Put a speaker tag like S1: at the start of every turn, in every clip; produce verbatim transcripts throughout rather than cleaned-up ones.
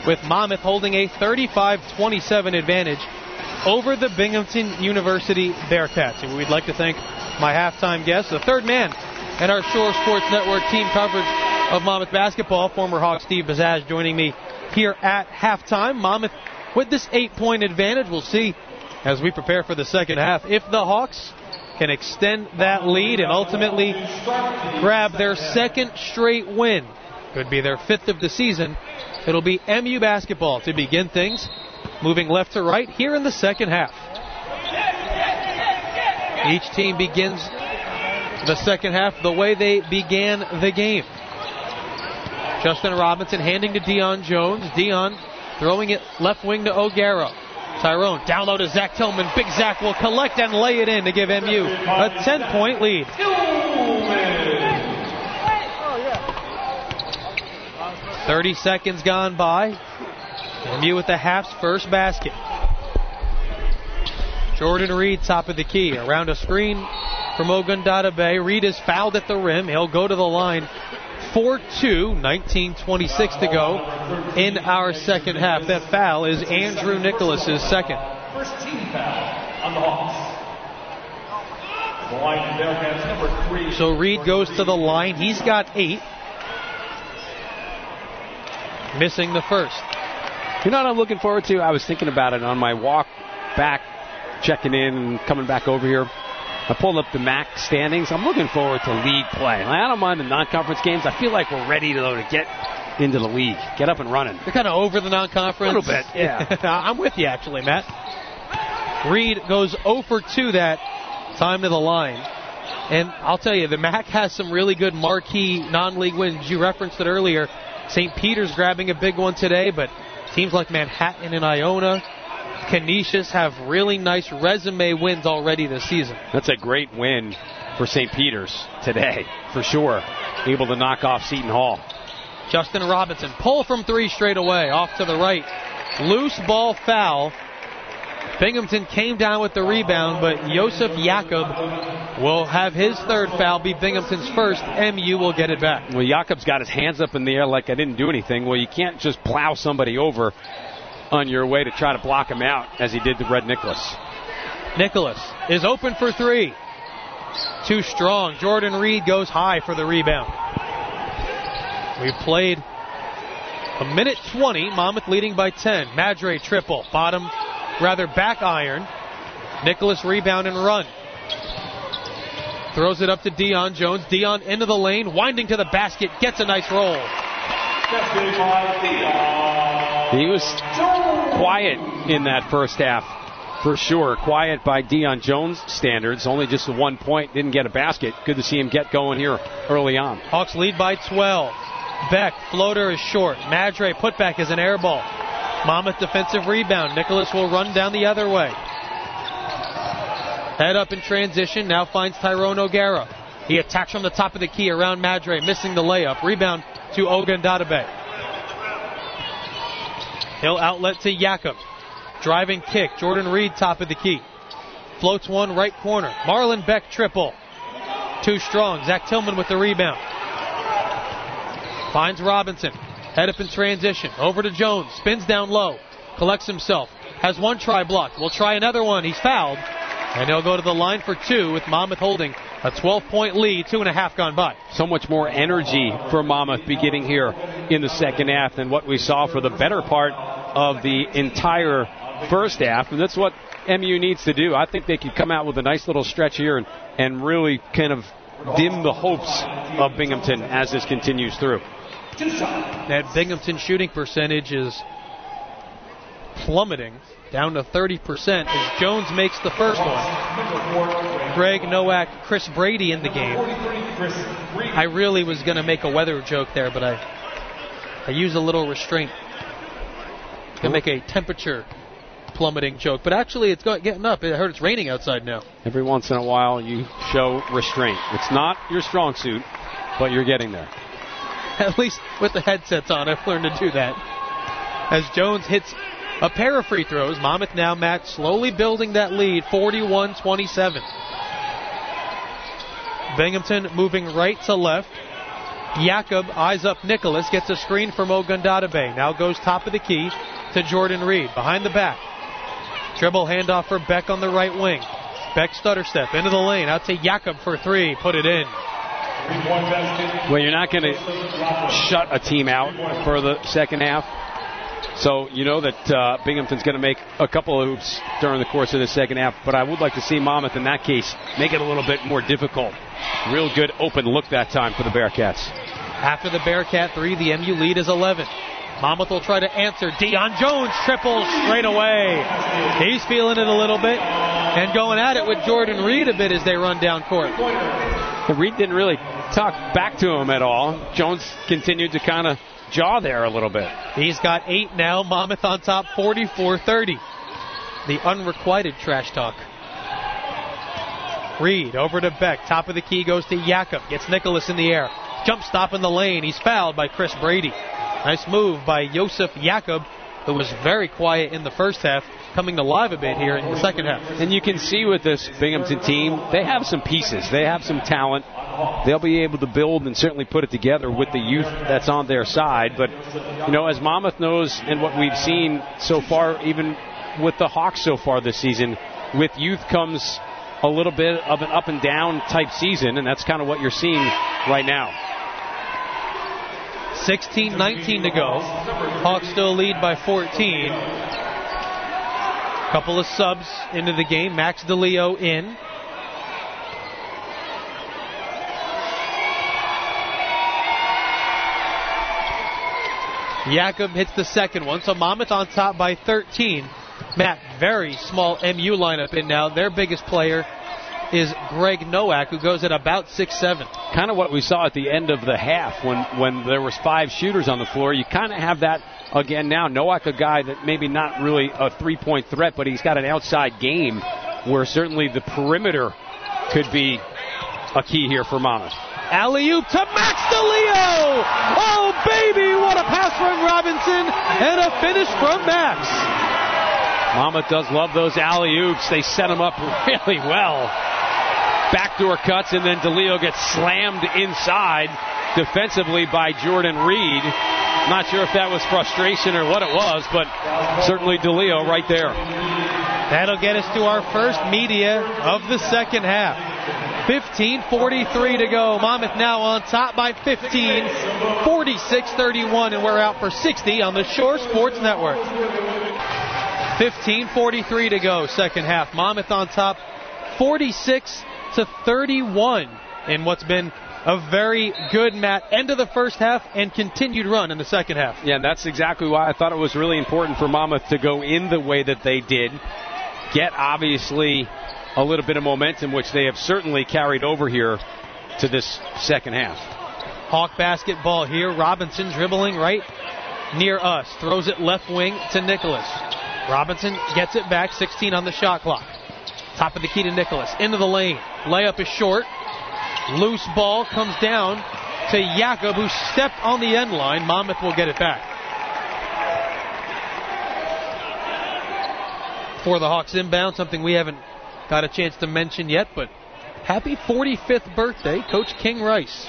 S1: with Monmouth holding a thirty-five twenty-seven advantage over the Binghamton University Bearcats. And we'd like to thank my halftime guest, the third man in our Shore Sports Network team coverage of Monmouth basketball, former Hawk Steve Bazage, joining me here at halftime. Monmouth with this eight-point advantage. We'll see as we prepare for the second half if the Hawks can extend that lead and ultimately grab their second straight win. Could be their fifth of the season. It'll be M U basketball to begin things, moving left to right here in the second half. Each team begins the second half the way they began the game. Justin Robinson handing to Deion Jones. Deion throwing it left wing to O'Gara. Tyrone down low to Zach Tillman. Big Zach will collect and lay it in to give M U a ten-point lead. thirty seconds gone by. M U with the half's first basket. Jordan Reed, top of the key. Around a screen from Ogundadabe. Reed is fouled at the rim. He'll go to the line. four two, nineteen twenty-six to go in our second half. That foul is Andrew Nicholas's second.
S2: First team foul on the Hawks. The line to Bearcats number three.
S1: So Reed goes to the line. He's got eight. Missing the first.
S3: You know what I'm looking forward to? I was thinking about it on my walk back, checking in and coming back over here. I pulled up the M A C standings. I'm looking forward to league play. I don't mind the non-conference games. I feel like we're ready to, though, to get into the league, get up and running.
S1: You're kind of over the non-conference.
S3: A little bit, yeah.
S1: I'm with you, actually, Matt. Reed goes zero for two that time to the line. And I'll tell you, the M A C has some really good marquee non-league wins. You referenced it earlier. Saint Peter's grabbing a big one today, but teams like Manhattan and Iona, Canisius have really nice resume wins already this season.
S3: That's a great win for Saint Peter's today, for sure. Able to knock off Seton Hall.
S1: Justin Robinson, pull from three straight away, off to the right. Loose ball foul. Binghamton came down with the rebound, but Josef Jakob will have his third foul, be Binghamton's first. M U will get it back.
S3: Well, Jakob's got his hands up in the air like I didn't do anything. Well, you can't just plow somebody over on your way to try to block him out, as he did to Red Nicholas.
S1: Nicholas is open for three. Too strong. Jordan Reed goes high for the rebound. We've played a minute twenty. Monmouth leading by ten. Madre triple. Bottom, rather back iron. Nicholas rebound and run. Throws it up to Deion Jones. Deion into the lane, winding to the basket. Gets a nice roll.
S3: He was quiet in that first half, for sure. Quiet by Deion Jones standards. Only just the one point. Didn't get a basket. Good to see him get going here early on.
S1: Hawks lead by twelve. Beck, floater is short. Madre, putback is an air ball. Monmouth defensive rebound. Nicholas will run down the other way. Head up in transition. Now finds Tyrone O'Gara. He attacks from the top of the key around Madre, missing the layup. Rebound to Ogundadabe. He'll outlet to Jakob. Driving kick. Jordan Reed, top of the key. Floats one, right corner. Marlon Beck, triple. Too strong. Zach Tillman with the rebound. Finds Robinson. Head up in transition. Over to Jones. Spins down low. Collects himself. Has one try blocked. Will try another one. He's fouled. And he'll go to the line for two, with Monmouth holding a twelve-point lead, two and a half gone by.
S3: So much more energy for Monmouth beginning here in the second half than what we saw for the better part of the entire first half. And that's what M U needs to do. I think they could come out with a nice little stretch here and, and really kind of dim the hopes of Binghamton as this continues through.
S1: That Binghamton shooting percentage is plummeting down to thirty percent as Jones makes the first one. Greg Nowak, Chris Brady in the game. I really was going to make a weather joke there, but I I use a little restraint. Going to make a temperature plummeting joke, but actually it's getting up. I heard it's raining outside now.
S3: Every once in a while you show restraint. It's not your strong suit, but you're getting there.
S1: At least with the headsets on, I've learned to do that. As Jones hits a pair of free throws, Monmouth now, Matt, slowly building that lead, forty-one twenty-seven. Binghamton moving right to left. Jakob eyes up Nicholas, gets a screen from Ogundadabe. Now goes top of the key to Jordan Reed. Behind the back. Dribble handoff for Beck on the right wing. Beck stutter step into the lane. Out to Jakob for three. Put it in.
S3: Well, you're not going to shut a team out for the second half. So you know that uh, Binghamton's going to make a couple of hoops during the course of the second half. But I would like to see Monmouth in that case make it a little bit more difficult. Real good open look that time for the Bearcats.
S1: After the Bearcat three, the M U lead is eleven. Monmouth will try to answer. Deion Jones triples straight away. He's feeling it a little bit and going at it with Jordan Reed a bit as they run down court.
S3: Reed didn't really talk back to him at all. Jones continued to kind of jaw there a little bit.
S1: He's got eight now. Monmouth on top forty-four thirty. The unrequited trash talk. Reed over to Beck. Top of the key goes to Jakob. Gets Nicholas in the air. Jump stop in the lane. He's fouled by Chris Brady. Nice move by Josef Jakob, who was very quiet in the first half, coming alive a bit here in the second half.
S3: And you can see with this Binghamton team, they have some pieces. They have some talent. They'll be able to build and certainly put it together with the youth that's on their side. But, you know, as Monmouth knows and what we've seen so far, even with the Hawks so far this season, with youth comes a little bit of an up and down type season, and that's kind of what you're seeing right now.
S1: sixteen nineteen to go. Hawks still lead by fourteen. Couple of subs into the game. Max DeLeo in. Jakob hits the second one, so Monmouth on top by thirteen. Matt, very small M U lineup in now. Their biggest player is Greg Nowak, who goes at about six seven.
S3: Kind of what we saw at the end of the half when, when there was five shooters on the floor. You kind of have that again now. Nowak, a guy that maybe not really a three-point threat, but he's got an outside game where certainly the perimeter could be a key here for Monmouth.
S1: Alley-oop to Max DeLeo! Oh, baby, what a pass from Robinson and a finish from Max.
S3: Monmouth does love those alley-oops. They set them up really well. Backdoor cuts, and then DeLeo gets slammed inside defensively by Jordan Reed. Not sure if that was frustration or what it was, but certainly DeLeo right there.
S1: That'll get us to our first media of the second half. fifteen forty-three to go. Monmouth now on top by fifteen, forty-six thirty-one, and we're out for sixty on the Shore Sports Network. fifteen forty-three to go, second half. Monmouth on top, forty-six to thirty-one in what's been a very good, Matt, end of the first half and continued run in the second half.
S3: Yeah, that's exactly why I thought it was really important for Monmouth to go in the way that they did. Get, obviously, a little bit of momentum, which they have certainly carried over here to this second half.
S1: Hawk basketball here. Robinson dribbling right near us. Throws it left wing to Nicholas. Robinson gets it back, sixteen on the shot clock. Top of the key to Nicholas. Into the lane. Layup is short. Loose ball comes down to Jakob, who stepped on the end line. Monmouth will get it back. For the Hawks inbound, something we haven't got a chance to mention yet, but happy forty-fifth birthday, Coach King Rice.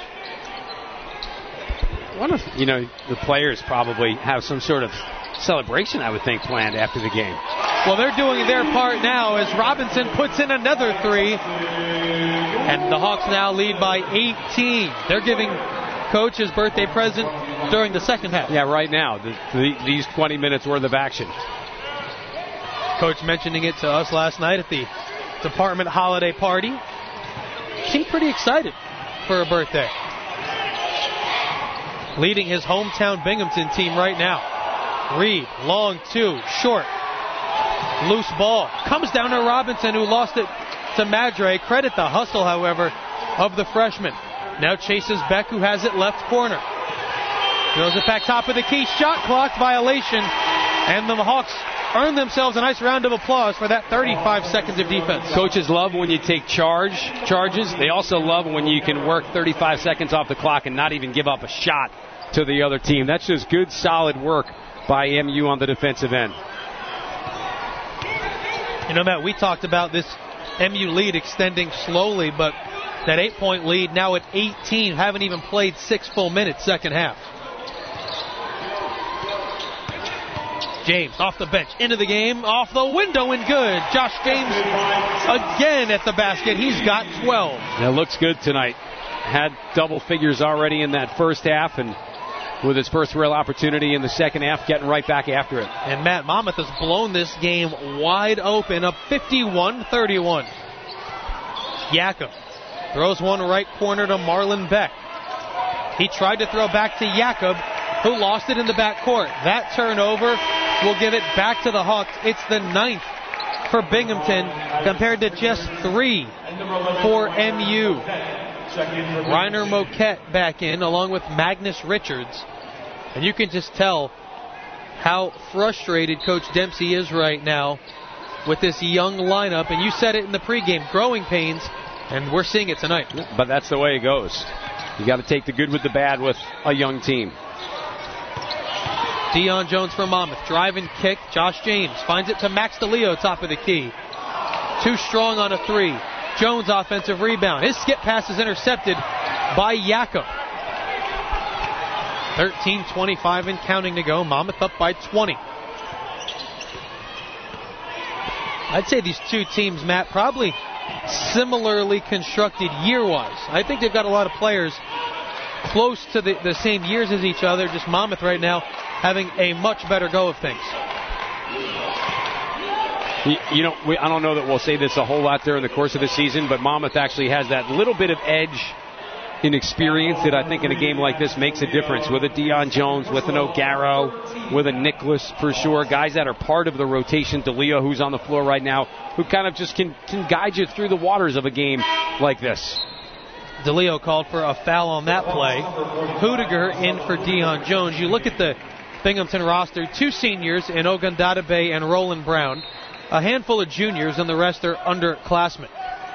S3: What if, you know, the players probably have some sort of celebration, I would think, planned after the game.
S1: Well, they're doing their part now as Robinson puts in another three. And the Hawks now lead by eighteen. They're giving Coach his birthday present during the second half.
S3: Yeah, right now. The, the, these twenty minutes worth of action.
S1: Coach mentioning it to us last night at the department holiday party. Seemed pretty excited for a birthday. Leading his hometown Binghamton team right now. Reed, long two, short. Loose ball. Comes down to Robinson, who lost it to Madre. Credit the hustle, however, of the freshman. Now chases Beck, who has it left corner. Throws it back top of the key. Shot clock violation. And the Hawks earn themselves a nice round of applause for that thirty-five seconds of defense.
S3: Coaches love when you take charge charges. They also love when you can work thirty-five seconds off the clock and not even give up a shot to the other team. That's just good, solid work by M U on the defensive end.
S1: You know, Matt, we talked about this M U lead extending slowly, but That eight-point lead now at eighteen. Haven't even played six full minutes second half. James off the bench, into the game, off the window and good. Josh James again at the basket. He's got twelve.
S3: It looks good tonight. Had double figures already in that first half, and with his first real opportunity in the second half, getting right back after it.
S1: And Matt Monmouth has blown this game wide open, up fifty-one thirty-one. Jakob throws one right corner to Marlon Beck. He tried to throw back to Jakob, who lost it in the backcourt. That turnover will give it back to the Hawks. It's the ninth for Binghamton compared to just three for M U. Reiner Moquette back in along with Magnus Richards. And you can just tell how frustrated Coach Dempsey is right now with this young lineup. And you said it in the pregame, growing pains, and we're seeing it tonight.
S3: But that's the way it goes. You got to take the good with the bad with a young team.
S1: Deion Jones for Monmouth. Drive and kick. Josh James finds it to Max DeLeo, top of the key. Too strong on a three. Jones offensive rebound. His skip pass is intercepted by Jakob. thirteen twenty-five and counting to go. Monmouth up by twenty. I'd say these two teams, Matt, probably similarly constructed year-wise. I think they've got a lot of players close to the, the same years as each other. Just Monmouth right now having a much better go of things.
S3: You, you know, we, I don't know that we'll say this a whole lot there in the course of the season, but Monmouth actually has that little bit of edge in experience that I think in a game like this makes a difference. With a Deion Jones, with an O'Gara, with a Nicholas for sure. Guys that are part of the rotation. DeLeo, who's on the floor right now, who kind of just can, can guide you through the waters of a game like this.
S1: DeLeo called for a foul on that play. Hudiger in for Deion Jones. You look at the Binghamton roster, two seniors in Ogundadabe and Roland Brown, a handful of juniors, and the rest are underclassmen.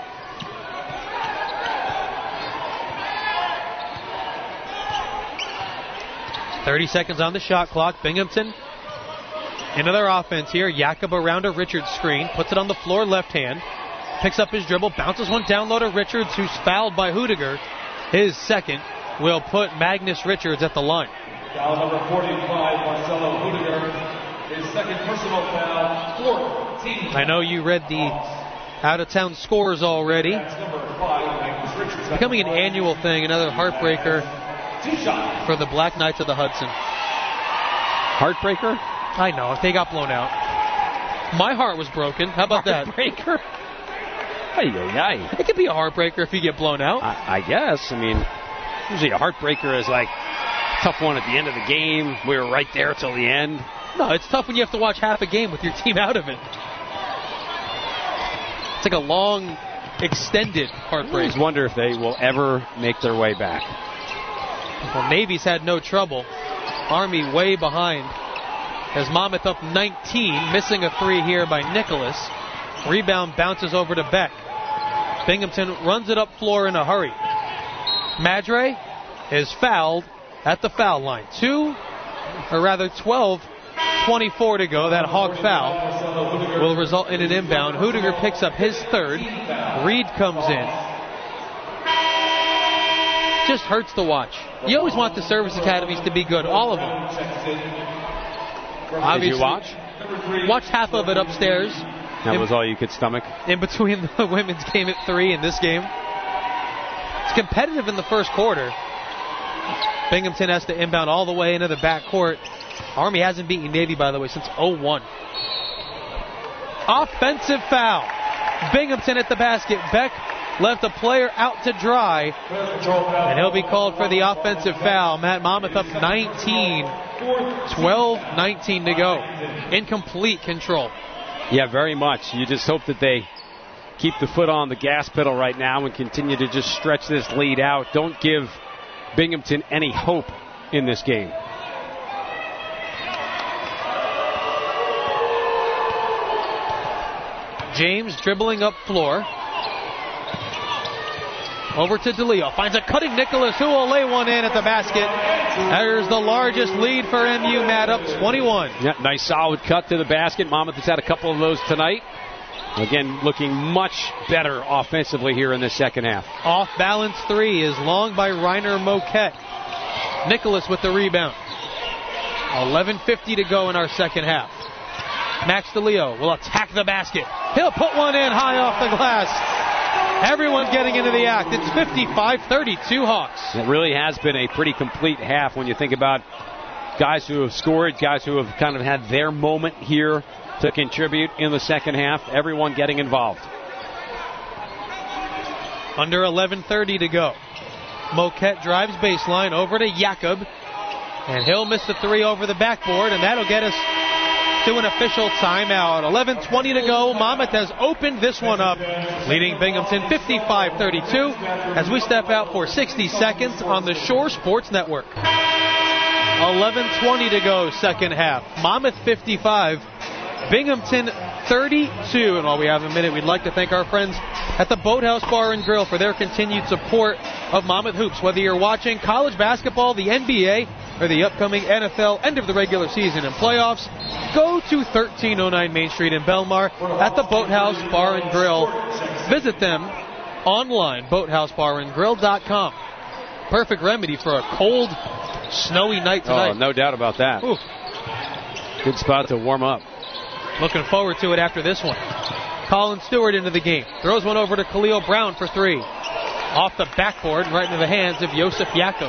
S1: thirty seconds on the shot clock. Binghamton into their offense here. Jakob around a Richards screen, puts it on the floor left hand, picks up his dribble, bounces one down low to Richards, who's fouled by Hudiger. His second will put Magnus Richards at the line.
S2: Foul number forty-five, Marcelo Hudiger. His second personal foul, fourteen.
S1: I know you read the out-of-town scores already. It's becoming an annual thing, another heartbreaker for the Black Knights of the Hudson.
S3: Heartbreaker?
S1: I know, they got blown out. My heart was broken. How about that?
S3: Heartbreaker? Ay, ay, ay.
S1: It could be a heartbreaker if you get blown out.
S3: I, I guess. I mean, usually a heartbreaker is like tough one at the end of the game. We were right there till the end.
S1: No, it's tough when you have to watch half a game with your team out of it. It's like a long, extended heartbreak.
S3: I always wonder if they will ever make their way back.
S1: Well, Navy's had no trouble. Army way behind. As Monmouth up nineteen, missing a three here by Nicholas. Rebound bounces over to Beck. Binghamton runs it up floor in a hurry. Madre is fouled at the foul line. Two, or rather twelve twenty-four to go. That hog foul will result in an inbound. Hudiger picks up his third. Reed comes in. Just hurts to watch. You always want the service academies to be good, all of them. Obviously,
S3: did you watch?
S1: Watched half of it upstairs.
S3: That was all you could stomach?
S1: In between the women's game at three and this game. It's competitive in the first quarter. Binghamton has to inbound all the way into the backcourt. Army hasn't beaten Navy, by the way, since oh one. Offensive foul. Binghamton at the basket. Beck left a player out to dry, and he'll be called for the offensive foul. Matt Monmouth up nineteen. twelve nineteen to go. In complete control.
S3: Yeah, very much. You just hope that they keep the foot on the gas pedal right now and continue to just stretch this lead out. Don't give Binghamton any hope in this game.
S1: James dribbling up floor. Over to DeLeo. Finds a cutting Nicholas, who will lay one in at the basket. There's the largest lead for M U, Matt, up twenty-one.
S3: Yeah, nice solid cut to the basket. Monmouth has had a couple of those tonight. Again, looking much better offensively here in the second half.
S1: Off balance three is long by Reiner Moquette. Nicholas with the rebound. eleven fifty to go in our second half. Max DeLeo will attack the basket. He'll put one in high off the glass. Everyone's getting into the act. It's fifty-five thirty-two Hawks.
S3: It really has been a pretty complete half when you think about guys who have scored, guys who have kind of had their moment here to contribute in the second half. Everyone getting involved.
S1: Under eleven thirty to go. Moquette drives baseline over to Jakob. And he'll miss the three over the backboard, and that'll get us to an official timeout. eleven twenty to go. Monmouth has opened this one up, leading Binghamton fifty-five thirty-two as we step out for sixty seconds on the Shore Sports Network. eleven twenty to go, second half. Monmouth fifty-five, Binghamton thirty-two. And while we have a minute, we'd like to thank our friends at the Boathouse Bar and Grill for their continued support of Monmouth Hoops. Whether you're watching college basketball, the N B A, or the upcoming N F L end of the regular season and playoffs, go to thirteen oh nine Main Street in Belmar at the Boathouse Bar and Grill. Visit them online, boathouse bar and grill dot com. Perfect remedy for a cold, snowy night tonight.
S3: Oh, no doubt about that.
S1: Ooh.
S3: Good spot to warm up.
S1: Looking forward to it after this one. Colin Stewart into the game. Throws one over to Khalil Brown for three. Off the backboard, right into the hands of Josef Jakob.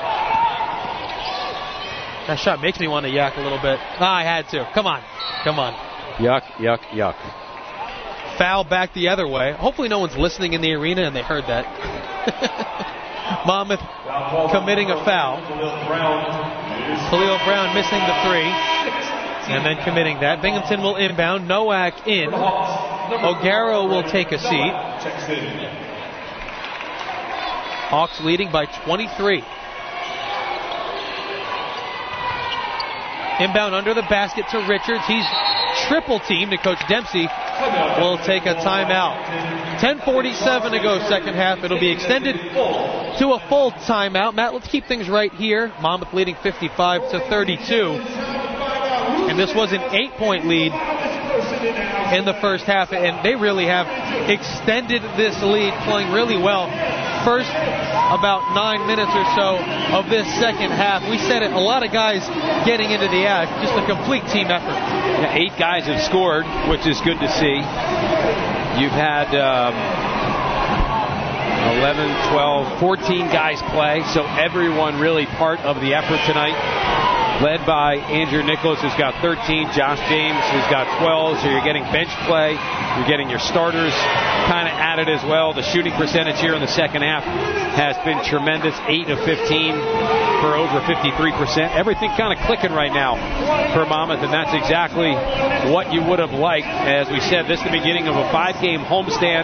S1: That shot makes me want to yak a little bit. Ah, I had to. Come on. Come on.
S3: Yuck, yuck, yuck.
S1: Foul back the other way. Hopefully no one's listening in the arena and they heard that. Monmouth committing a foul. Khalil Brown missing the three. And then committing that. Binghamton will inbound. Nowak in. O'Gara will take a seat. Hawks leading by twenty-three. Inbound under the basket to Richards. He's triple teamed, and Coach Dempsey will take a timeout. ten forty-seven to go, second half. It'll be extended to a full timeout. Matt, let's keep things right here. Monmouth leading fifty-five to thirty-two. And this was an eight-point lead in the first half, and they really have extended this lead, playing really well. First about nine minutes or so of this second half. We said it, a lot of guys getting into the act, just a complete team effort.
S3: Yeah, eight guys have scored, which is good to see. You've had um, eleven, twelve, fourteen guys play, so everyone really part of the effort tonight. Led by Andrew Nicholas, who's got thirteen, Josh James, who's got twelve, so you're getting bench play, you're getting your starters kind of at it as well. The shooting percentage here in the second half has been tremendous, eight of fifteen for over fifty-three percent. Everything kind of clicking right now for Monmouth, and that's exactly what you would have liked. As we said, this is the beginning of a five-game homestand.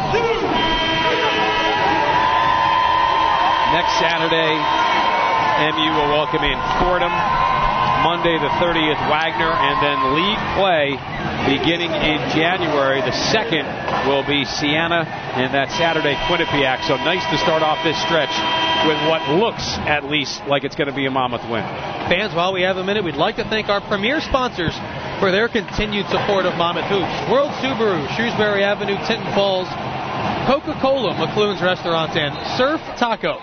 S3: Next Saturday, M U will welcome in Fordham. Monday the thirtieth, Wagner, and then league play beginning in January. The second will be Siena, and that Saturday, Quinnipiac. So nice to start off this stretch with what looks, at least, like it's going to be a Monmouth win.
S1: Fans, while we have a minute, we'd like to thank our premier sponsors for their continued support of Monmouth Hoops. World Subaru, Shrewsbury Avenue, Tinton Falls, Coca-Cola, McLuhan's Restaurant, and Surf Taco.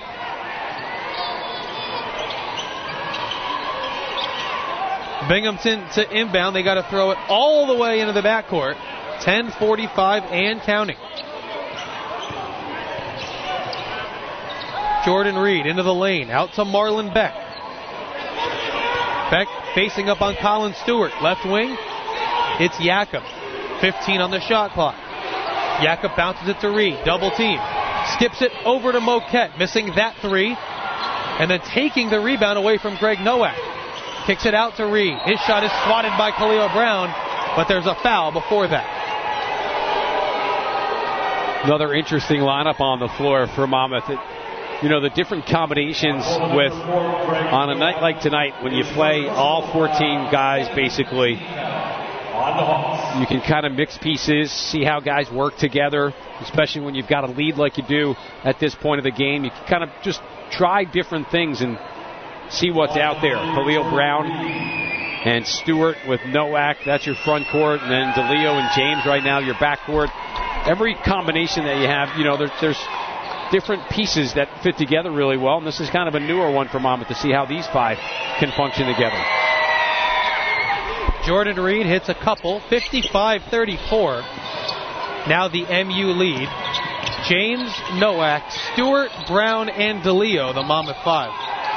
S1: Binghamton to inbound. They got to throw it all the way into the backcourt. ten forty-five and counting. Jordan Reed into the lane. Out to Marlon Beck. Beck facing up on Colin Stewart. Left wing. It's Jakob. fifteen on the shot clock. Jakob bounces it to Reed. Double team. Skips it over to Moquette. Missing that three. And then taking the rebound away from Greg Nowak. Kicks it out to Reed. His shot is swatted by Khalil Brown, but there's a foul before that.
S3: Another interesting lineup on the floor for Monmouth. It, you know, the different combinations with, on a night like tonight, when you play all fourteen guys basically, you can kind of mix pieces, see how guys work together, especially when you've got a lead like you do at this point of the game. You can kind of just try different things and see what's out there. Khalil Brown and Stewart with Nowak. That's your front court. And then DeLeo and James right now, your back court. Every combination that you have, you know, there, there's different pieces that fit together really well. And this is kind of a newer one for Monmouth to see how these five can function together.
S1: Jordan Reed hits a couple, fifty-five thirty-four. Now the M U lead. James, Nowak, Stewart, Brown, and DeLeo, the Monmouth five.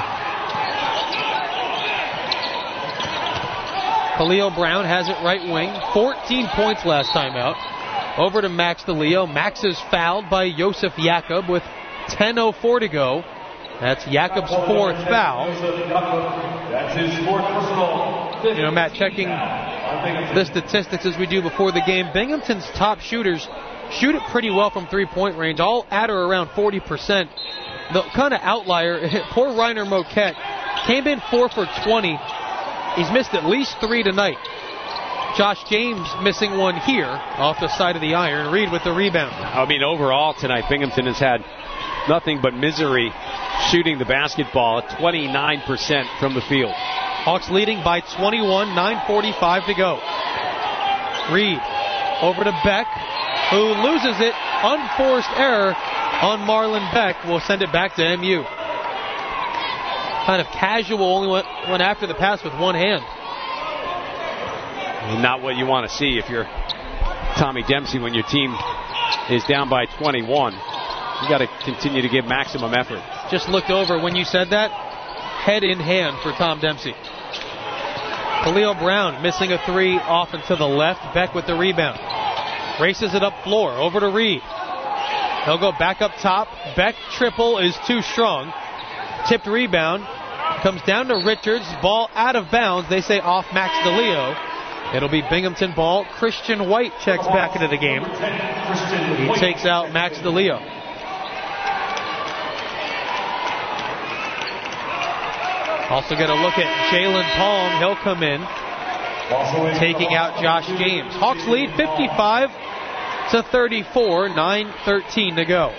S1: Khalil Brown has it right wing. fourteen points last time out. Over to Max DeLeo. Max is fouled by Josef Jakob with ten oh four to go. That's Jakob's fourth foul.
S2: That's his fourth personal.
S1: You know, Matt, checking the statistics as we do before the game, Binghamton's top shooters shoot it pretty well from three-point range, all at or around forty percent. The kind of outlier, poor Reiner Moquette, came in four for twenty. He's missed at least three tonight. Josh James missing one here off the side of the iron. Reed with the rebound.
S3: I mean, overall tonight, Binghamton has had nothing but misery shooting the basketball at twenty-nine percent from the field.
S1: Hawks leading by twenty-one, nine forty-five to go. Reed over to Beck, who loses it. Unforced error on Marlon Beck. Will send it back to M U. Kind of casual, only went, went after the pass with one hand.
S3: Not what you want to see if you're Tommy Dempsey when your team is down by twenty-one. You got to continue to give maximum effort.
S1: Just looked over when you said that. Head in hand for Tom Dempsey. Khalil Brown missing a three off and to the left. Beck with the rebound. Races it up floor. Over to Reed. He'll go back up top. Beck triple is too strong. Tipped rebound. Comes down to Richards. Ball out of bounds. They say off Max DeLeo. It'll be Binghamton ball. Christian White checks back into the game. He takes out Max DeLeo. Also get a look at Jalen Palm. He'll come in, taking out Josh James. Hawks lead fifty-five to thirty-four, nine thirteen to go.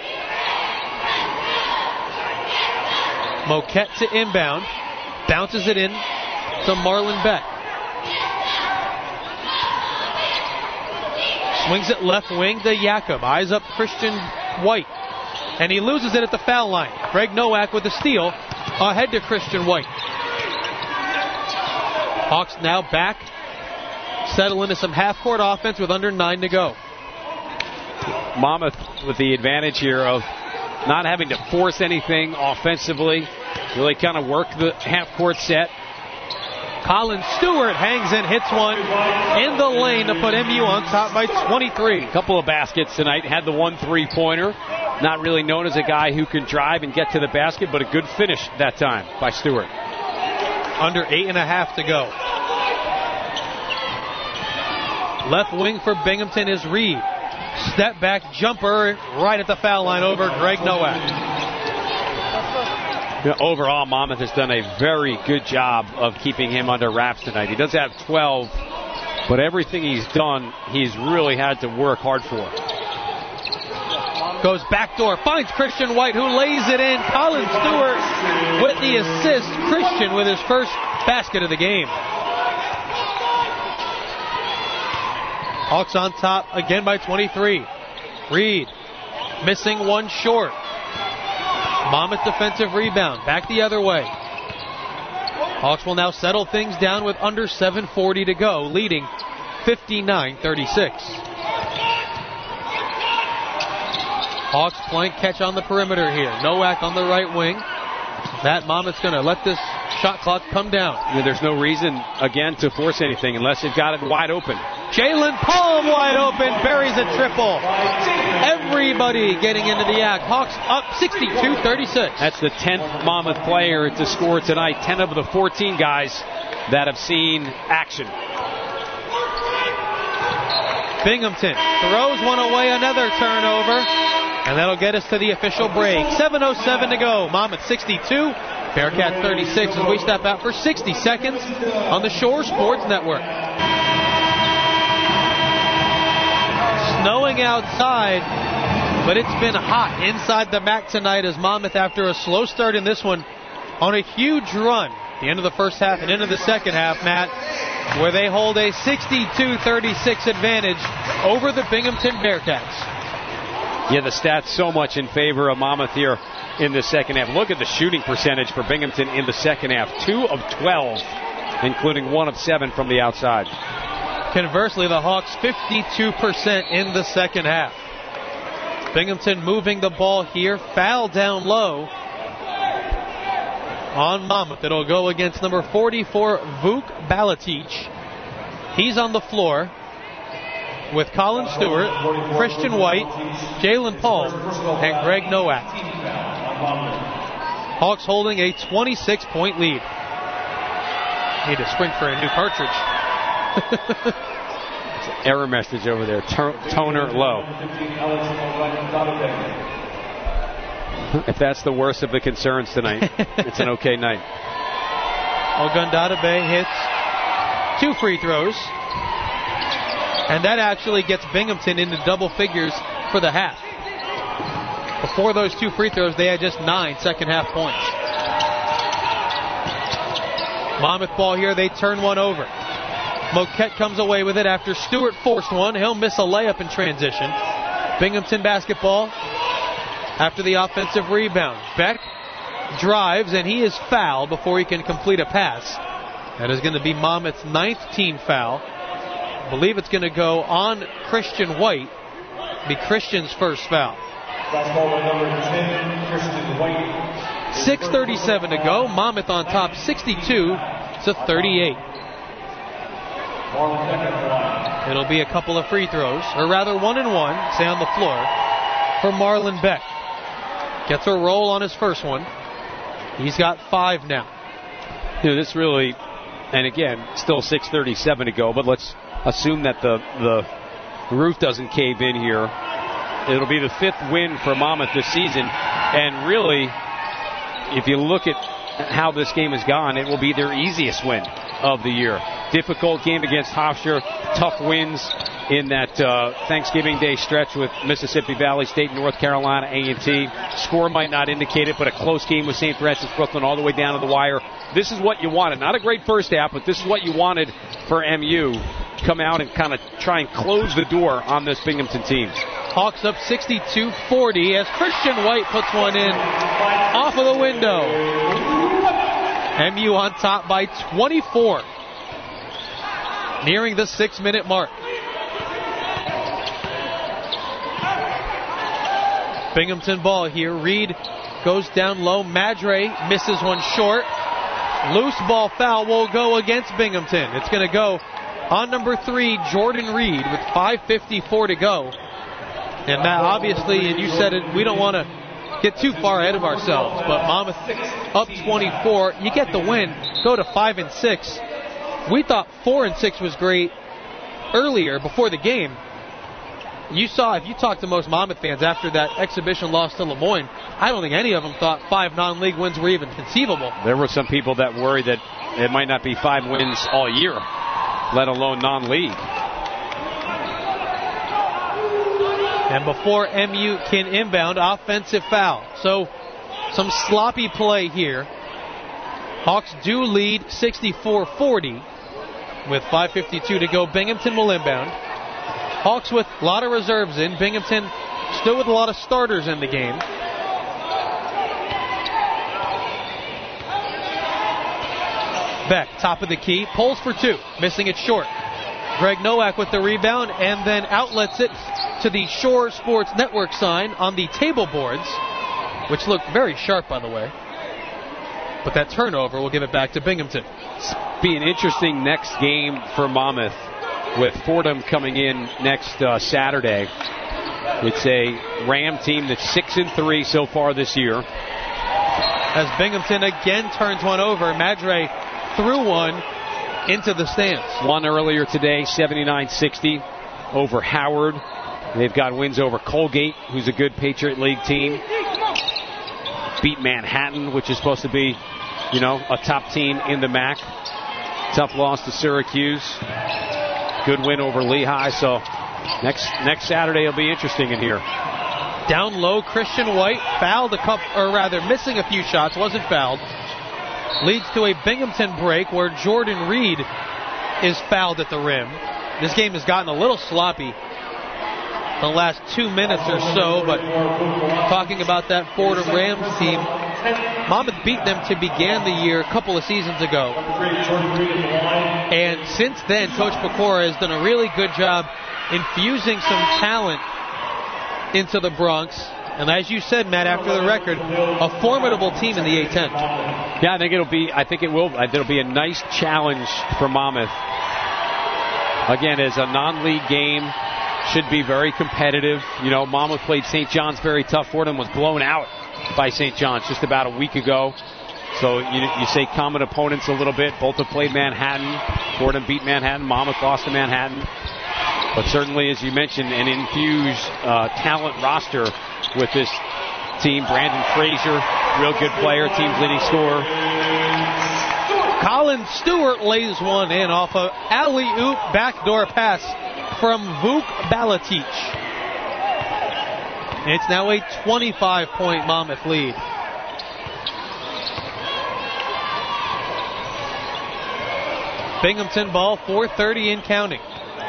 S1: Moquette to inbound, bounces it in to Marlon Beck. Swings it left wing to Jakob. Eyes up Christian White. And he loses it at the foul line. Greg Nowak with the steal. Ahead to Christian White. Hawks now back. Settle into some half-court offense with under nine to go.
S3: Monmouth with the advantage here of not having to force anything offensively. Really kind of work the half-court set.
S1: Colin Stewart hangs and hits one in the lane to put M U on top by twenty-three.
S3: A couple of baskets tonight. Had the one three-pointer. Not really known as a guy who can drive and get to the basket, but a good finish that time by Stewart.
S1: Under eight and a half to go. Left wing for Binghamton is Reed. Step back jumper right at the foul line over Greg Nowak.
S3: You know, overall, Monmouth has done a very good job of keeping him under wraps tonight. He does have twelve, but everything he's done, he's really had to work hard for.
S1: Goes backdoor, finds Christian White, who lays it in. Colin Stewart with the assist. Christian with his first basket of the game. Hawks on top again by twenty-three. Reed missing one short. Monmouth defensive rebound. Back the other way. Hawks will now settle things down with under seven forty to go, leading fifty-nine thirty-six. Hawks playing catch on the perimeter here. Nowak on the right wing. Matt Monmouth's going to let this shot clock come down.
S3: Yeah, there's no reason, again, to force anything unless you've got it wide open.
S1: Jalen Palm wide open, buries a triple. Everybody getting into the act. Hawks up sixty-two thirty-six.
S3: That's the tenth Monmouth player to score tonight. ten of the fourteen guys that have seen action.
S1: Binghamton throws one away, another turnover. And that'll get us to the official break. seven oh seven to go. Monmouth sixty-two, Bearcats thirty-six as we step out for sixty seconds on the Shore Sports Network. Snowing outside, but it's been hot inside the M A C tonight as Monmouth, after a slow start in this one, on a huge run the end of the first half and into the second half, Matt, where they hold a sixty-two thirty-six advantage over the Binghamton Bearcats.
S3: Yeah, the stats so much in favor of Monmouth here in the second half. Look at the shooting percentage for Binghamton in the second half. two of twelve, including one of seven from the outside.
S1: Conversely, the Hawks fifty-two percent in the second half. Binghamton moving the ball here. Foul down low on Monmouth. It'll go against number forty-four, Vuk Balatic. He's on the floor with Colin Stewart, Christian White, Jalen Paul, and Greg Nowak. Hawks holding a twenty-six point lead. Need to sprint for a new cartridge.
S3: Error message over there. Tur- toner low. If that's the worst of the concerns tonight, it's an okay night.
S1: Ogundadabe hits two free throws. And that actually gets Binghamton into double figures for the half. Before those two free throws, they had just nine second half points. Monmouth ball here, they turn one over. Moquette comes away with it after Stewart forced one. He'll miss a layup in transition. Binghamton basketball after the offensive rebound. Beck drives, and he is fouled before he can complete a pass. That is going to be Monmouth's ninth team foul. I believe it's going to go on Christian White. Be Christian's first foul.
S2: Number ten, Christian White.
S1: six thirty-seven to go. Monmouth on top, sixty-two to thirty-eight. It'll be a couple of free throws, or rather one and one, say on the floor, for Marlon Beck. Gets a roll on his first one. He's got five now.
S3: You know, this really, and again, still six thirty-seven to go, but let's assume that the, the roof doesn't cave in here. It'll be the fifth win for Monmouth this season, and really, if you look at how this game has gone, it will be their easiest win of the year. Difficult game against Hofstra, tough wins in that uh, Thanksgiving Day stretch with Mississippi Valley State, North Carolina, A and T. Score might not indicate it, but a close game with Saint Francis Brooklyn all the way down to the wire. This is what you wanted. Not a great first half, but this is what you wanted for M U. Come out and kind of try and close the door on this Binghamton team.
S1: Hawks up sixty-two forty as Christian White puts one in off of the window. M U on top by twenty-four. Nearing the six-minute mark. Binghamton ball here. Reed goes down low. Madre misses one short. Loose ball foul will go against Binghamton. It's going to go on number three, Jordan Reed, with five fifty-four to go. And Matt, obviously, and you said it, we don't want to get too far ahead of ourselves, but Monmouth up twenty-four. You get the win, go to five and six. We thought four and six was great earlier before the game. You saw, if you talked to most Monmouth fans after that exhibition loss to Lemoyne, I don't think any of them thought five non-league wins were even conceivable.
S3: There were some people that worried that it might not be five wins all year, let alone non-league.
S1: And before M U can inbound, offensive foul. So some sloppy play here. Hawks do lead sixty-four forty with five fifty-two to go. Binghamton will inbound. Hawks with a lot of reserves in. Binghamton still with a lot of starters in the game. Beck, top of the key, pulls for two, missing it short. Greg Nowak with the rebound and then outlets it to the Shore Sports Network sign on the table boards, which look very sharp, by the way. But that turnover will give it back to Binghamton.
S3: Be an interesting next game for Monmouth with Fordham coming in next uh, Saturday. It's a Ram team that's six and three so far this year.
S1: As Binghamton again turns one over, Madre threw one into the stands.
S3: One earlier today, seventy-nine sixty over Howard. They've got wins over Colgate, who's a good Patriot League team. Beat Manhattan, which is supposed to be, you know, a top team in the M A C. Tough loss to Syracuse. Good win over Lehigh. So next next Saturday will be interesting in here.
S1: Down low, Christian White fouled a couple, or rather missing a few shots, wasn't fouled. leads to a Binghamton break where Jordan Reed is fouled at the rim. This game has gotten a little sloppy the last two minutes or so, but talking about that Fordham Rams team, Monmouth beat them to begin the year a couple of seasons ago. And since then, Coach Pecora has done a really good job infusing some talent into the Bronx. And as you said, Matt, after the record, a formidable team in the A ten.
S3: Yeah, I think it'll be. I think it will. It'll be a nice challenge for Monmouth. Again, as a non-league game, should be very competitive. You know, Monmouth played Saint John's very tough. Fordham was blown out by Saint John's just about a week ago. So you, you say common opponents a little bit. Both have played Manhattan. Fordham beat Manhattan. Monmouth lost to Manhattan. But certainly, as you mentioned, an infused uh, talent roster with this team. Brandon Frazier, real good player, team's leading scorer.
S1: Colin Stewart lays one in off a alley-oop backdoor pass from Vuk Balatic. It's now a twenty-five point Monmouth lead. Binghamton ball, four thirty and counting.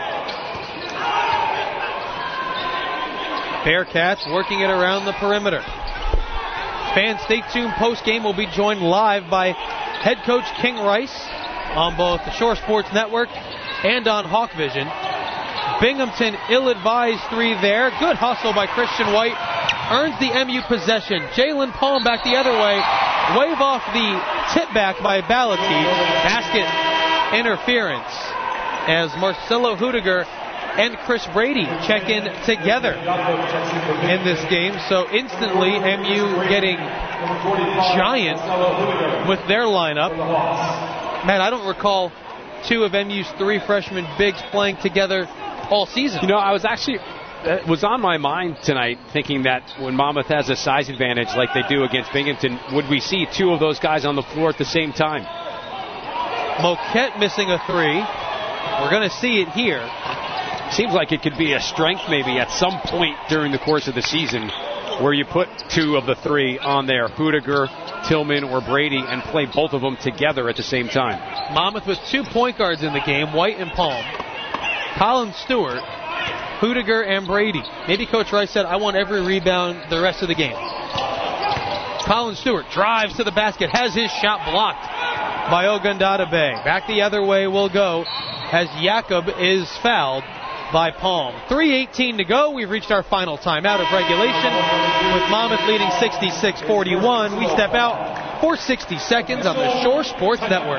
S1: Bearcats working it around the perimeter. Fans, stay tuned. Post-game will be joined live by head coach King Rice on both the Shore Sports Network and on Hawk Vision. Binghamton ill-advised three there. Good hustle by Christian White. Earns the M U possession. Jalen Palm back the other way. Wave off the tip back by Balatic. Basket interference as Marcelo Hudiger and Chris Brady check in together in this game. So instantly M U getting giant with their lineup. Man, I don't recall two of M U's three freshman bigs playing together all season.
S3: You know, I was actually, it was on my mind tonight thinking that when Monmouth has a size advantage like they do against Binghamton, would we see two of those guys on the floor at the same time?
S1: Moquette missing a three. We're going to see it here.
S3: Seems like it could be a strength maybe at some point during the course of the season where you put two of the three on there, Hudiger, Tillman, or Brady, and play both of them together at the same time.
S1: Monmouth with two point guards in the game, White and Palm. Colin Stewart, Hudiger, and Brady. Maybe Coach Rice said, I want every rebound the rest of the game. Colin Stewart drives to the basket, has his shot blocked by Ogundada Bay. Back the other way will go as Jakob is fouled by Palm. three eighteen to go. We've reached our final timeout of regulation with Monmouth leading sixty-six forty-one. We step out for sixty seconds on the Shore Sports Network.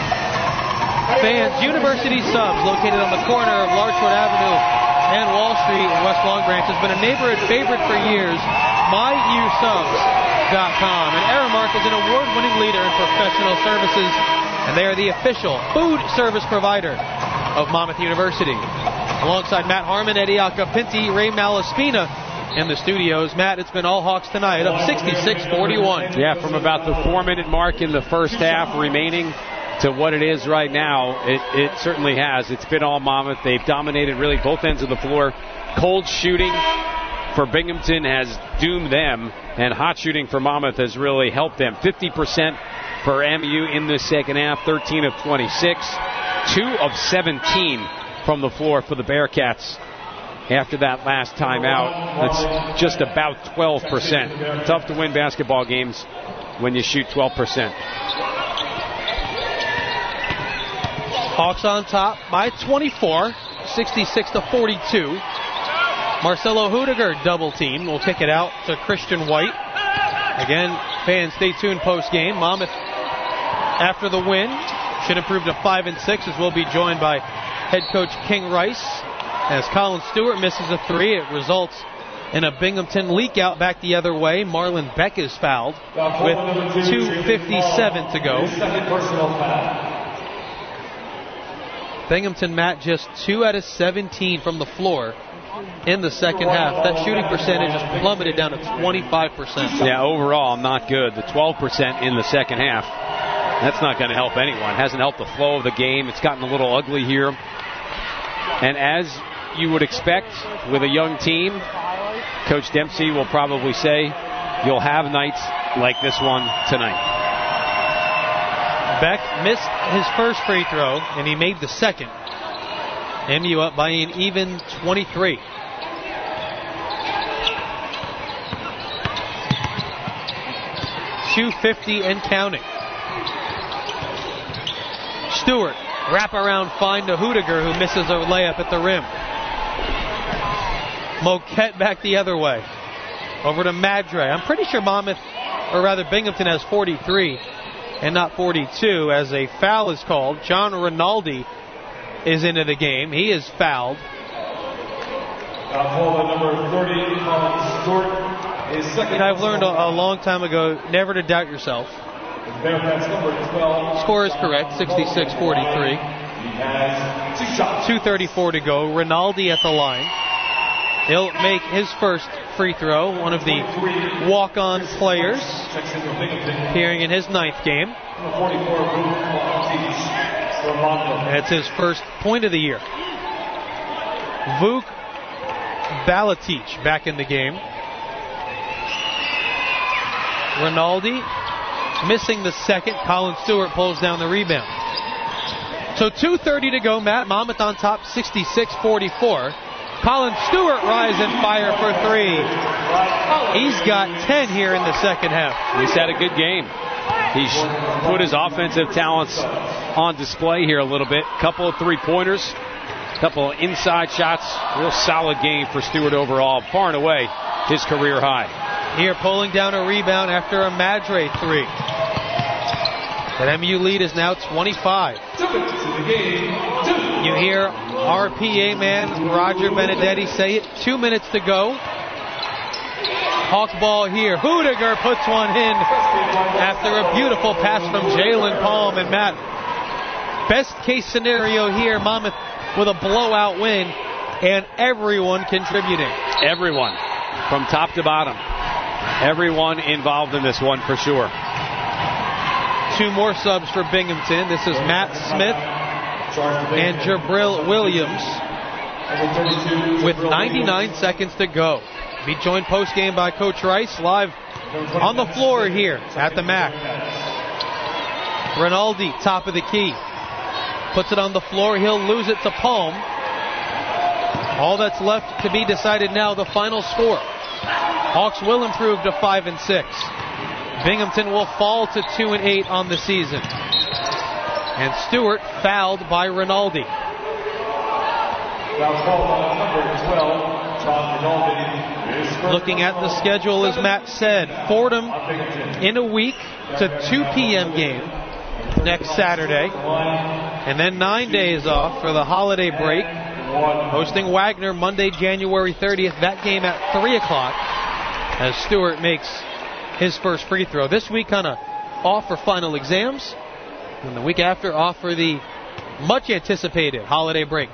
S1: Fans, University Subs, located on the corner of Larchwood Avenue and Wall Street in West Long Branch, has been a neighborhood favorite for years. my u subs dot com. And Aramark is an award-winning leader in professional services, and they are the official food service provider of Monmouth University. Alongside Matt Harmon, Eddie Acapinti, Ray Malaspina in the studios. Matt, it's been all Hawks tonight, up sixty-six forty-one.
S3: Yeah, from about the four-minute mark in the first half remaining to what it is right now, it, it certainly has. It's been all Monmouth. They've dominated really both ends of the floor. Cold shooting for Binghamton has doomed them, and hot shooting for Monmouth has really helped them. fifty percent for M U in the second half, thirteen of twenty-six, two of seventeen from the floor for the Bearcats after that last timeout. That's just about twelve percent. Tough to win basketball games when you shoot twelve percent.
S1: Hawks on top by twenty-four, sixty-six to forty-two. Marcelo Hudiger double team. Will kick it out to Christian White. Again, fans, stay tuned post game. Monmouth, after the win, should improve to five and six as we'll be joined by head coach King Rice. As Colin Stewart misses a three, it results in a Binghamton leak out back the other way. Marlon Beck is fouled with two fifty-seven to go. Binghamton, Matt, just two out of seventeen from the floor in the second half. That shooting percentage has plummeted down to twenty-five percent.
S3: Yeah, overall not good. The twelve percent in the second half. That's not going to help anyone. Hasn't helped the flow of the game. It's gotten a little ugly here. And as you would expect with a young team, Coach Dempsey will probably say, you'll have nights like this one tonight.
S1: Beck missed his first free throw, and he made the second. M U up by an even twenty-three. two fifty and counting. Stewart, wraparound find to Hudiger, who misses a layup at the rim. Moquette back the other way. Over to Madre. I'm pretty sure Monmouth, or rather Binghamton, has forty-three and not forty-two, as a foul is called. John Rinaldi is into the game. He is fouled.
S2: Foul number thirty, Colin Stewart. His second.
S1: And I've learned a, a long time ago never to doubt yourself.
S2: Bearcats number twelve.
S1: Score is correct, sixty-six forty-three.
S2: He has two shots.
S1: two thirty-four to go. Rinaldi at the line. He'll make his first free throw, one of the walk-on players, appearing in his ninth game. And it's his first point of the year. Vuk Balatic back in the game. Rinaldi missing the second. Colin Stewart pulls down the rebound. So two thirty to go. Matt, Monmouth on top, sixty-six forty-four. Colin Stewart rise and fire for three. He's got ten here in the second half.
S3: He's had a good game. He's put his offensive talents on display here a little bit. Couple of three-pointers, couple of inside shots. Real solid game for Stewart overall. Far and away his career high.
S1: Here pulling down a rebound after a Madre three. That M U lead is now twenty-five. You hear R P A man Roger Benedetti say it. Two minutes to go. Hawk ball here. Hudiger puts one in after a beautiful pass from Jalen Palm. And Matt, best case scenario here, Monmouth with a blowout win and everyone contributing.
S3: Everyone from top to bottom. Everyone involved in this one for sure.
S1: Two more subs for Binghamton. This is Matt Smith and Jabril Williams with ninety-nine seconds to go. Be joined post-game by Coach Rice live on the floor here at the M A C. Rinaldi, top of the key. Puts it on the floor. He'll lose it to Palm. All that's left to be decided now, the final score. Hawks will improve to five and six. Binghamton will fall to two and eight on the season. And Stewart fouled by Rinaldi. Looking at the schedule, as Matt said, Fordham in a week to two p.m. game next Saturday. And then nine days off for the holiday break. Hosting Wagner Monday, January thirtieth. That game at three o'clock as Stewart makes his first free throw. This week kind of off for final exams. And the week after off for the much anticipated holiday break.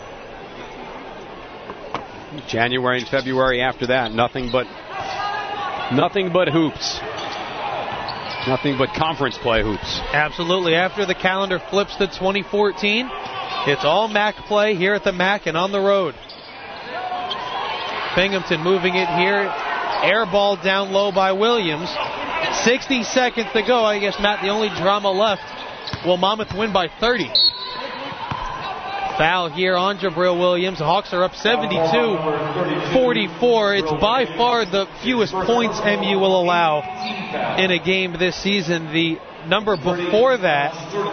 S3: January and February after that, nothing but nothing but hoops. Nothing but conference play hoops.
S1: Absolutely. After the calendar flips to twenty fourteen, it's all M A C play here at the M A C and on the road. Binghamton moving it here. Air ball down low by Williams. sixty seconds to go. I guess, Matt, the only drama left. Will Monmouth win by thirty? Foul here on Jabril Williams. The Hawks are up seventy-two forty-four. It's by far the fewest points M U will allow in a game this season. The number before that,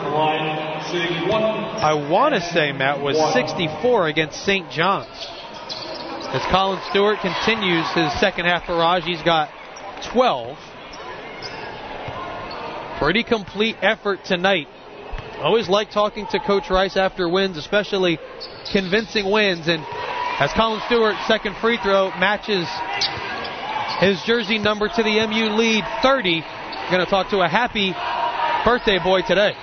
S1: I want to say, Matt, was sixty-four against Saint John's. As Colin Stewart continues his second half barrage, he's got twelve. Pretty complete effort tonight. Always like talking to Coach Rice after wins, especially convincing wins. And as Colin Stewart's second free throw matches his jersey number to the M U lead, thirty. Going to talk to a happy birthday boy today.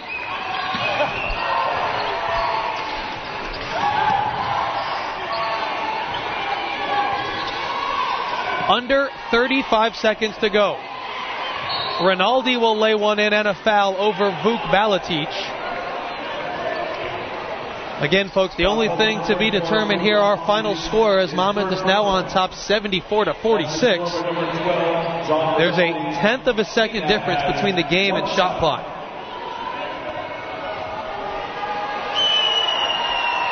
S1: Under thirty-five seconds to go. Rinaldi will lay one in and a foul over Vuk Balatic. Again, folks, the only thing to be determined here, our final score, as Monmouth is now on top seventy-four to forty-six. There's a tenth of a second difference between the game and shot clock.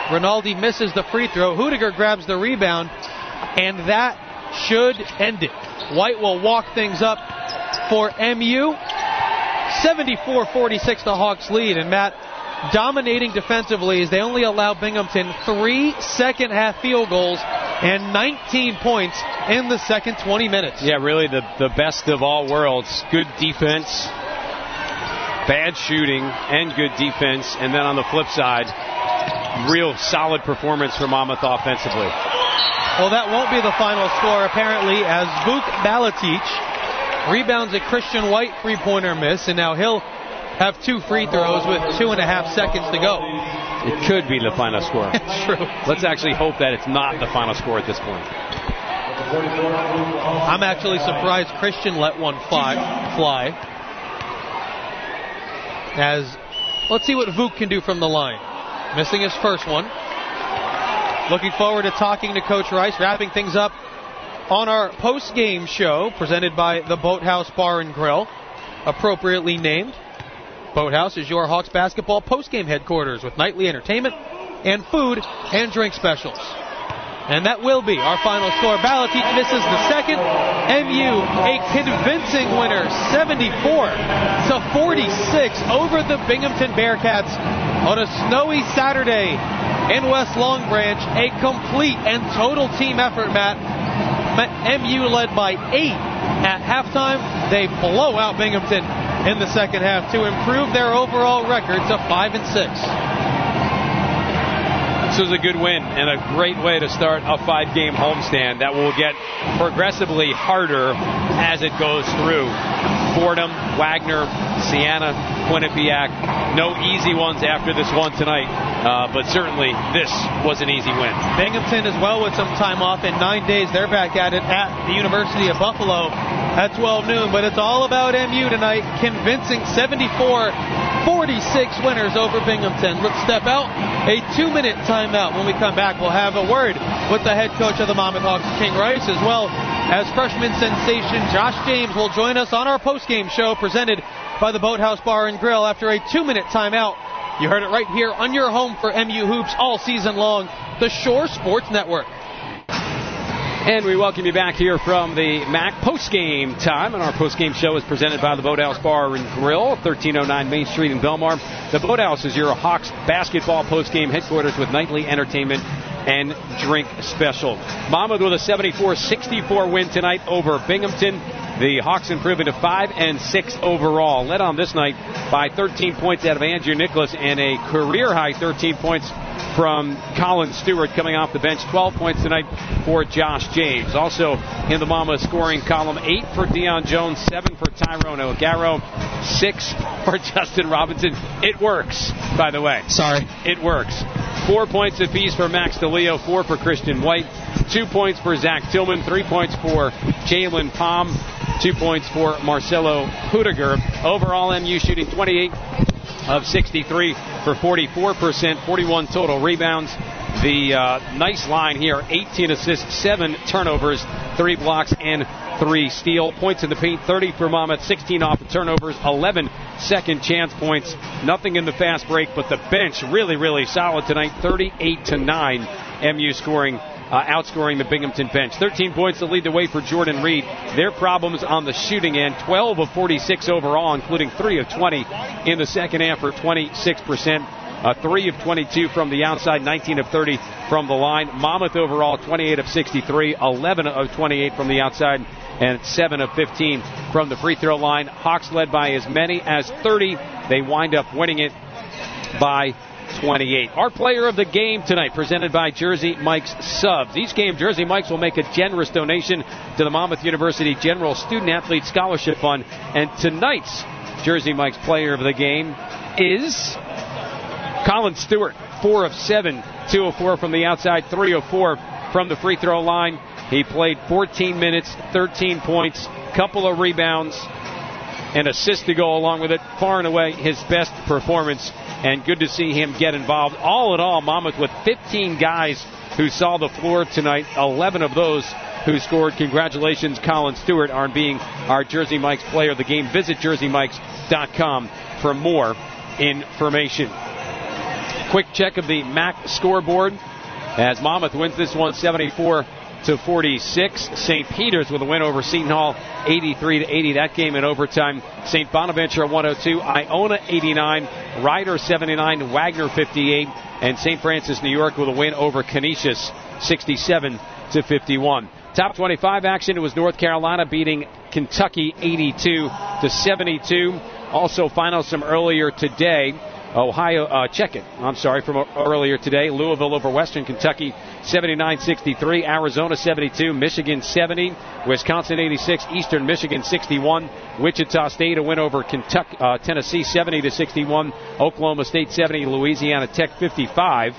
S1: Rinaldi misses the free throw. Hudiger grabs the rebound, and that should end it. White will walk things up for M U. seventy-four forty-six the Hawks lead, and Matt, dominating defensively as they only allow Binghamton three second half field goals and nineteen points in the second twenty minutes.
S3: Yeah, really the, the best of all worlds. Good defense, bad shooting, and good defense. And then on the flip side, real solid performance from Monmouth offensively.
S1: Well, that won't be the final score, apparently, as Vuk Balatic rebounds a Christian White three-pointer miss, and now he'll have two free throws with two and a half seconds to go.
S3: It could be the final score.
S1: True.
S3: Let's actually hope that it's not the final score at this point.
S1: I'm actually surprised Christian let one fly. fly. As, let's see what Vuk can do from the line. Missing his first one. Looking forward to talking to Coach Rice, wrapping things up on our post-game show presented by the Boathouse Bar and Grill, appropriately named. Boathouse is your Hawks basketball post-game headquarters with nightly entertainment and food and drink specials. And that will be our final score. Balatic misses the second. M U a convincing winner, seventy-four to forty-six over the Binghamton Bearcats on a snowy Saturday in West Long Branch. A complete and total team effort, Matt. M U led by eight at halftime. They blow out Binghamton in the second half to improve their overall record to five and six.
S3: This was a good win and a great way to start a five-game homestand that will get progressively harder as it goes through. Fordham, Wagner, Siena, Quinnipiac. No easy ones after this one tonight, uh, but certainly this was an easy win.
S1: Binghamton as well with some time off. In nine days, they're back at it at the University of Buffalo at twelve noon. But it's all about M U tonight, convincing seventy-four forty-six winners over Binghamton. Let's step out. A two-minute timeout. When we come back, we'll have a word with the head coach of the Monmouth Hawks, King Rice, as well as freshman sensation Josh James will join us on our postgame show presented by the Boathouse Bar and Grill after a two-minute timeout. You heard it right here on your home for M U Hoops all season long, the Shore Sports Network.
S3: And we welcome you back here from the M A C postgame time. And our postgame show is presented by the Boathouse Bar and Grill, thirteen oh nine Main Street in Belmar. The Boathouse is your Hawks basketball postgame headquarters with nightly entertainment and drink special. Monmouth with a seventy-four sixty-four win tonight over Binghamton. The Hawks improving to five and six overall. Led on this night by thirteen points out of Andrew Nicholas and a career-high thirteen points from Colin Stewart coming off the bench. twelve points tonight for Josh James. Also in the Monmouth scoring column, eight for Deion Jones, seven for Tyrone O'Garo, six for Justin Robinson. It works, by the way.
S1: Sorry.
S3: It works. Four points apiece for Max DeLeo, four for Christian White, two points for Zach Tillman, three points for Jalen Palm, two points for Marcelo Hudiger. Overall, M U shooting twenty-eight of sixty-three for forty-four percent, forty-one total rebounds. The uh, nice line here, eighteen assists, seven turnovers, three blocks, and three steal. Points in the paint, thirty for Monmouth, sixteen off the turnovers, eleven second chance points. Nothing in the fast break, but the bench really, really solid tonight, thirty-eight to nine. M U scoring, uh, outscoring the Binghamton bench. thirteen points to lead the way for Jordan Reed. Their problems on the shooting end, twelve of forty-six overall, including three of twenty in the second half for twenty-six percent. Uh, three of twenty-two from the outside, nineteen of thirty from the line. Monmouth overall, twenty-eight of sixty-three, eleven of twenty-eight from the outside, and seven of fifteen from the free throw line. Hawks led by as many as thirty. They wind up winning it by twenty-eight. Our player of the game tonight, presented by Jersey Mike's Subs. Each game, Jersey Mike's will make a generous donation to the Monmouth University General Student Athlete Scholarship Fund. And tonight's Jersey Mike's player of the game is Colin Stewart, four of seven, two of four from the outside, three of four from the free throw line. He played fourteen minutes, thirteen points, couple of rebounds, and assists to go along with it. Far and away his best performance, and good to see him get involved. All in all, Monmouth with fifteen guys who saw the floor tonight, eleven of those who scored. Congratulations, Colin Stewart, on being our Jersey Mike's player of the game. Visit jersey mikes dot com for more information. Quick check of the M A C scoreboard as Monmouth wins this one seventy-four to forty-six. Saint Peter's with a win over Seton Hall eighty-three to eighty. That game in overtime. Saint Bonaventure one oh two, Iona eighty-nine, Ryder seventy-nine, Wagner fifty-eight, and Saint Francis New York with a win over Canisius sixty-seven to fifty-one. Top twenty-five action, it was North Carolina beating Kentucky eighty-two to seventy-two. Also finals from earlier today. Ohio, uh, check it, I'm sorry, from earlier today. Louisville over Western Kentucky, seventy-nine sixty-three. Arizona seventy-two, Michigan seventy. Wisconsin eighty-six, Eastern Michigan sixty-one. Wichita State a win over Kentucky, uh, Tennessee seventy to sixty-one. Oklahoma State seventy, Louisiana Tech fifty-five.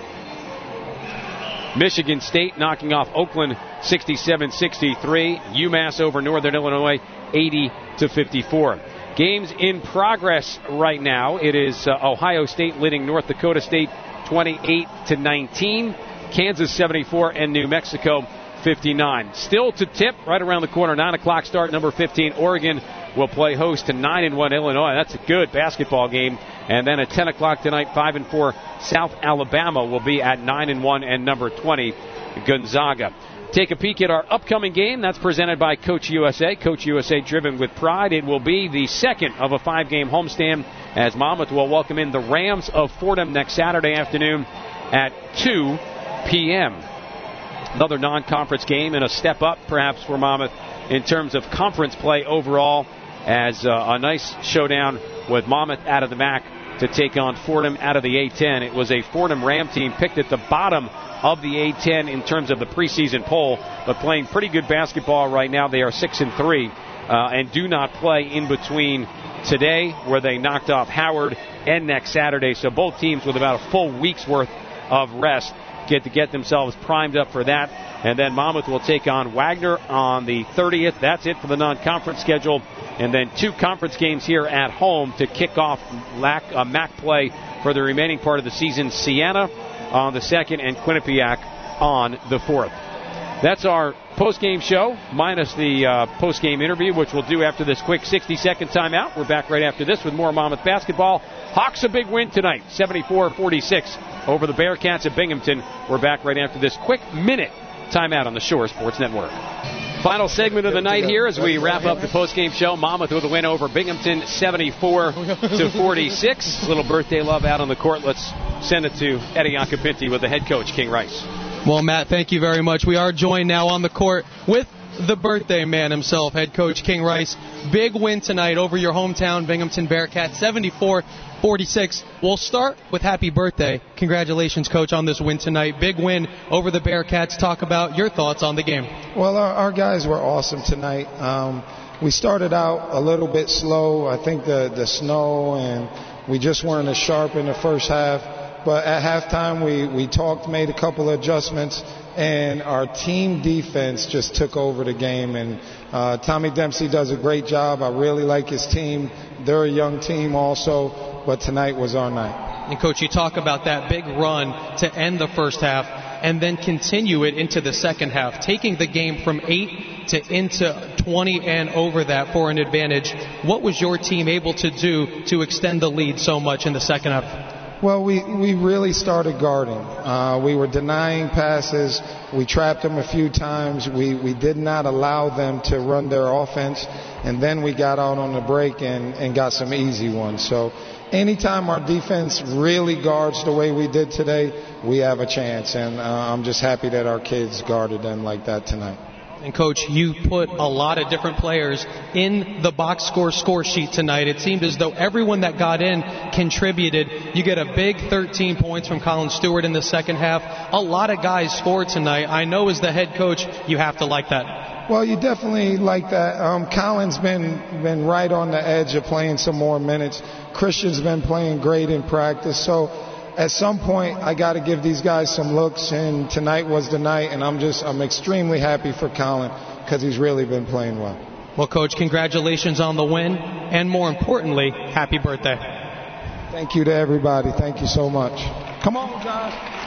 S3: Michigan State knocking off Oakland sixty-seven sixty-three. UMass over Northern Illinois eighty to fifty-four. Games in progress right now. It is uh, Ohio State leading North Dakota State twenty-eight to nineteen. Kansas seventy-four and New Mexico fifty-nine. Still to tip right around the corner. nine o'clock start. Number fifteen, Oregon will play host to nine and one Illinois. That's a good basketball game. And then at ten o'clock tonight, five and four South Alabama will be at nine and one and number twenty Gonzaga. Take a peek at our upcoming game. That's presented by Coach U S A. Coach U S A driven with pride. It will be the second of a five-game homestand as Monmouth will welcome in the Rams of Fordham next Saturday afternoon at two p.m. Another non-conference game and a step up perhaps for Monmouth in terms of conference play overall as uh, a nice showdown with Monmouth out of the M A C to take on Fordham out of the A ten. It was a Fordham Ram team picked at the bottom of the A ten in terms of the preseason poll, but playing pretty good basketball right now. They are six and three uh, and do not play in between today, where they knocked off Howard, and next Saturday. So both teams with about a full week's worth of rest get to get themselves primed up for that. And then Monmouth will take on Wagner on the thirtieth. That's it for the non-conference schedule. And then two conference games here at home to kick off M A C play for the remaining part of the season. Siena on the second and Quinnipiac on the fourth. That's our post-game show, minus the uh, post-game interview, which we'll do after this quick sixty-second timeout. We're back right after this with more Monmouth basketball. Hawks a big win tonight, seventy-four forty-six over the Bearcats at Binghamton. We're back right after this quick minute timeout on the Shore Sports Network. Final segment of the night here as we wrap up the post-game show. Monmouth with a win over Binghamton, seventy-four to forty-six. Little birthday love out on the court. Let's send it to Eddie Iacopinti with the head coach, King Rice.
S1: Well, Matt, thank you very much. We are joined now on the court with the birthday man himself, head coach King Rice. Big win tonight over your hometown Binghamton Bearcats, seventy-four forty-six. We'll start with happy birthday. Congratulations, Coach, on this win tonight. Big win over the Bearcats. Talk about your thoughts on the game.
S4: Well, our, our guys were awesome tonight. Um, we started out a little bit slow. I think the, the snow, and we just weren't as sharp in the first half. But at halftime, we, we talked, made a couple of adjustments, and our team defense just took over the game. And uh, Tommy Dempsey does a great job. I really like his team. They're a young team also, but tonight was our night.
S1: And, Coach, you talk about that big run to end the first half and then continue it into the second half, taking the game from eight to into twenty and over that for an advantage. What was your team able to do to extend the lead so much in the second half?
S4: Well, we, we really started guarding. Uh, we were denying passes. We trapped them a few times. We, we did not allow them to run their offense. And then we got out on the break and, and got some easy ones. So anytime our defense really guards the way we did today, we have a chance. And uh, I'm just happy that our kids guarded them like that tonight.
S1: And, Coach, you put a lot of different players in the box score score sheet tonight. It seemed as though everyone that got in contributed. You get a big thirteen points from Colin Stewart in the second half. A lot of guys scored tonight. I know as the head coach, you have to like that.
S4: Well, you definitely like that. Um, Colin's been, been right on the edge of playing some more minutes. Christian's been playing great in practice. So at some point, I got to give these guys some looks, and tonight was the night, and I'm just I'm extremely happy for Colin because he's really been playing well.
S1: Well, Coach, congratulations on the win, and more importantly, happy birthday.
S4: Thank you to everybody. Thank you so much. Come on, guys.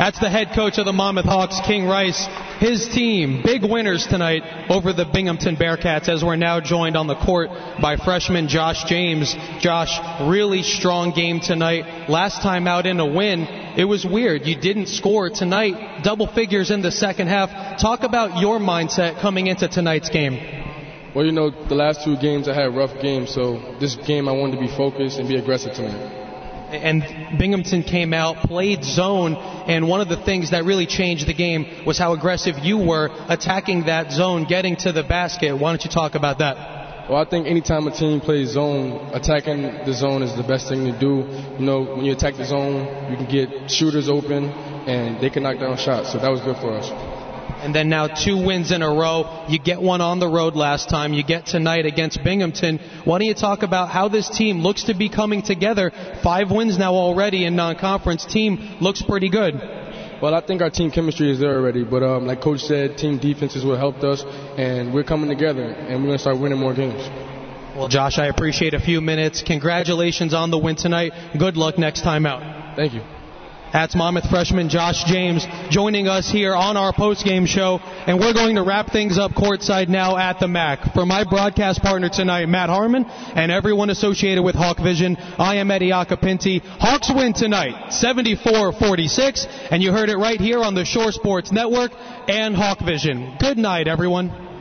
S1: That's the head coach of the Monmouth Hawks, King Rice. His team, big winners tonight over the Binghamton Bearcats, as we're now joined on the court by freshman Josh James. Josh, really strong game tonight. Last time out in a win, it was weird. You didn't score tonight, double figures in the second half. Talk about your mindset coming into tonight's game.
S5: Well, you know, the last two games I had rough games, so this game I wanted to be focused and be aggressive tonight.
S1: And Binghamton came out, played zone, and one of the things that really changed the game was how aggressive you were attacking that zone, getting to the basket. Why don't you talk about that?
S5: Well, I think anytime a team plays zone, attacking the zone is the best thing to do. You know, when you attack the zone, you can get shooters open, and they can knock down shots, so that was good for us.
S1: And then now two wins in a row. You get one on the road last time. You get tonight against Binghamton. Why don't you talk about how this team looks to be coming together? Five wins now already in non-conference. Team looks pretty good.
S5: Well, I think our team chemistry is there already. But um, like Coach said, team defense is what helped us. And we're coming together. And we're going to start winning more games.
S1: Well, Josh, I appreciate a few minutes. Congratulations on the win tonight. Good luck next time out.
S5: Thank you.
S1: That's Monmouth freshman Josh James joining us here on our post-game show. And we're going to wrap things up courtside now at the M A C. For my broadcast partner tonight, Matt Harmon, and everyone associated with Hawk Vision, I am Eddie Acapinti. Hawks win tonight, seventy-four forty-six. And you heard it right here on the Shore Sports Network and Hawk Vision. Good night, everyone.